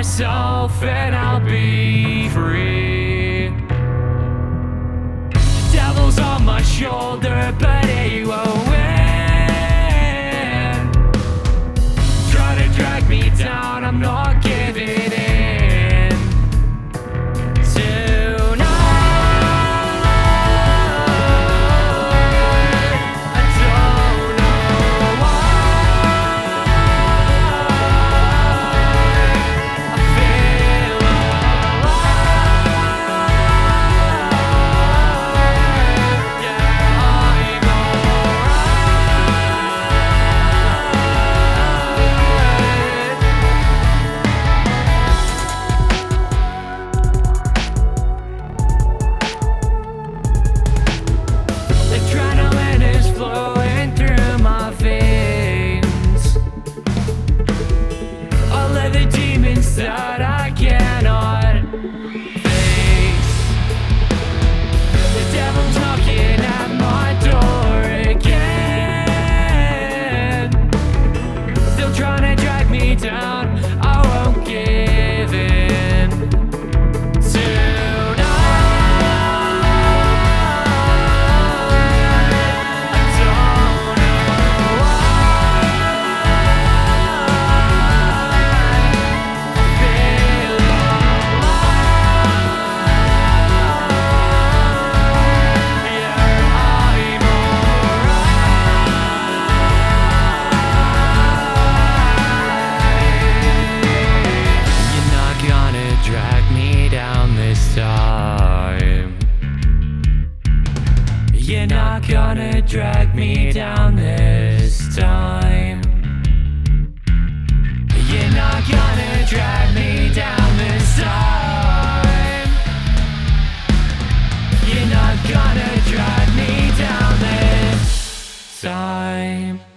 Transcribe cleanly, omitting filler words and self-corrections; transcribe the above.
myself and I'll be free. The devil's on my shoulder, but he won't win. Try to drag me down, I'm not giving in. That I cannot face. The devil's knocking at my door again, still trying to drag me down. I won't give in. Tonight I don't know why. You're not gonna drag me down this time. You're not gonna drag me down this time. You're not gonna drag me down this time.